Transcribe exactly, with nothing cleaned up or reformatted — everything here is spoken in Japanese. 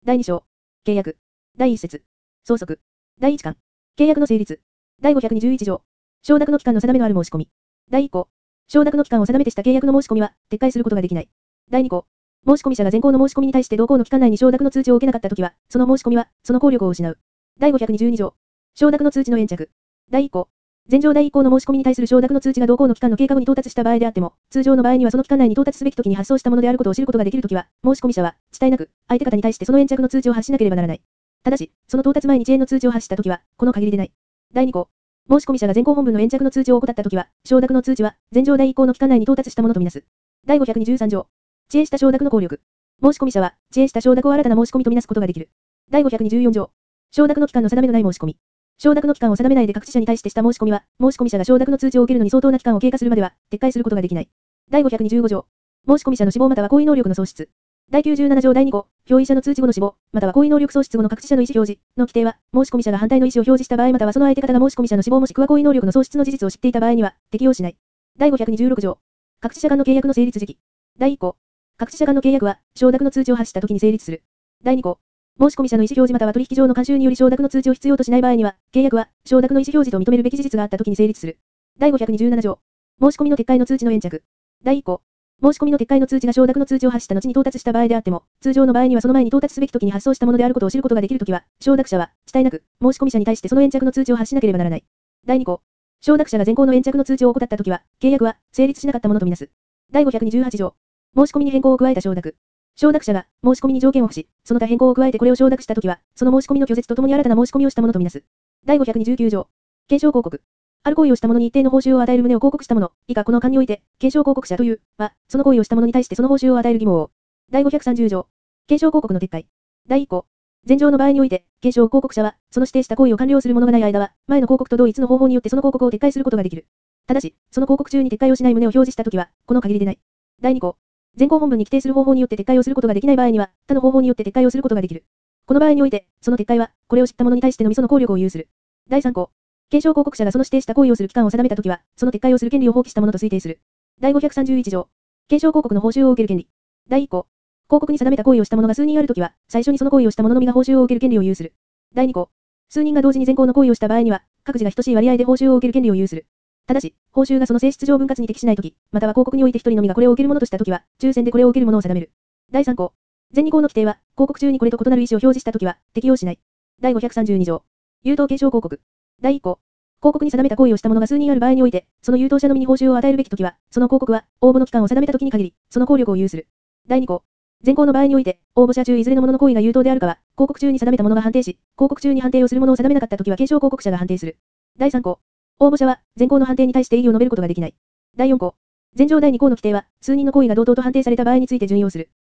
だいに章。契約。だいいっ節。相続。だいいち巻。契約の成立。だいごひゃくにじゅういち条。承諾の期間の定めのある申し込み。だいいっ項。承諾の期間を定めてした契約の申し込みは、撤回することができない。だいに項。申し込み者が前項の申し込みに対して同項の期間内に承諾の通知を受けなかったときは、その申し込みは、その効力を失う。だいごひゃくにじゅうに条。承諾の通知の延着。だいいっ項。前条だいいっ項の申し込みに対する承諾の通知が同項の期間の経過後に到達した場合であっても、通常の場合にはその期間内に到達すべき時に発送したものであることを知ることができるときは、申し込み者は、遅滞なく、相手方に対してその延着の通知を発しなければならない。ただし、その到達前に遅延の通知を発したときは、この限りでない。だいに項。申し込み者が前項本文の延着の通知を怠ったときは、承諾の通知は、前条だいいっ項の期間内に到達したものとみなす。だいごひゃくにじゅうさん条。遅延した承諾の効力。申し込み者は、遅延した承諾を新たな申し込みとみなすことができる。だいごひゃくにじゅうよん条。承諾の期間の定めのない申し込み。承諾の期間を定めないで各知者に対してした申し込みは、申し込み者が承諾の通知を受けるのに相当な期間を経過するまでは、撤回することができない。だいごひゃくにじゅうご条。申し込み者の死亡または行為能力の喪失。だいきゅうじゅうなな条だいに項、表意者の通知後の死亡、または行為能力喪失後の各知者の意思表示の規定は、申し込み者が反対の意思を表示した場合またはその相手方が申し込み者の死亡もしくは行為能力の喪失の事実を知っていた場合には、適用しない。だいごひゃくにじゅうろく条。各知者間の契約の成立時期。だいいっ項。各知者間の契約は、承諾の通知を発したときに成立する。だいに項。申し込み者の意思表示または取引上の慣習により承諾の通知を必要としない場合には、契約は、承諾の意思表示と認めるべき事実があったときに成立する。だいごひゃくにじゅうなな条。申し込みの撤回の通知の延着。だいいっ項。申し込みの撤回の通知が承諾の通知を発した後に到達した場合であっても、通常の場合にはその前に到達すべき時に発送したものであることを知ることができるときは、承諾者は、遅滞なく、申し込み者に対してその延着の通知を発しなければならない。だいに項。承諾者が前項の延着の通知を怠ったときは、契約は、成立しなかったものとみなす。だいごひゃくにじゅうはち条。申し込みに変更を加えた承諾。承諾者が、申し込みに条件を付し、その他変更を加えてこれを承諾したときは、その申し込みの拒絶とともに新たな申し込みをしたものとみなす。だいごひゃくにじゅうきゅう条。検証広告。ある行為をした者に一定の報酬を与える旨を広告した者、以下この間において、検証広告者という、は、その行為をした者に対してその報酬を与える義務を。だいごひゃくさんじゅう条。検証広告の撤回。だいいっ項。前条の場合において、検証広告者は、その指定した行為を完了する者がない間は、前の広告と同一の方法によってその広告を撤回することができる。ただし、その広告中に撤回をしない旨を表示したときは、この限りでない。だいに項。前項本文に規定する方法によって撤回をすることができない場合には、他の方法によって撤回をすることができる。この場合において、その撤回は、これを知った者に対してのみその効力を有する。だいさん項。検証広告者がその指定した行為をする期間を定めたときは、その撤回をする権利を放棄したものと推定する。だいごひゃくさんじゅういち条。検証広告の報酬を受ける権利。だいいっ項。広告に定めた行為をした者が数人あるときは、最初にその行為をした者のみが報酬を受ける権利を有する。だいに項。数人が同時に前項の行為をした場合には、各自が等しい割合で報酬を受ける権利を有する。ただし、報酬がその性質上分割に適しないとき、または広告において一人のみがこれを受けるものとしたときは、抽選でこれを受けるものを定める。だいさん項。前に項の規定は、広告中にこれと異なる意思を表示したときは、適用しない。だいごひゃくさんじゅうに条。優等検証広告。だいいっ項。広告に定めた行為をした者が数人ある場合において、その優等者のみに報酬を与えるべきときは、その広告は、応募の期間を定めたときに限り、その効力を有する。だいに項。前項の場合において、応募者中いずれの者の行為が優等であるかは、広告中に定めた者が判定し、広告中に判定をする者を定めなかったときは検証広告者が判定する。だいさん項。応募者は、前項の判定に対して異議を述べることができない。だいよん項。前条だいに項の規定は、数人の行為が同等と判定された場合について準用する。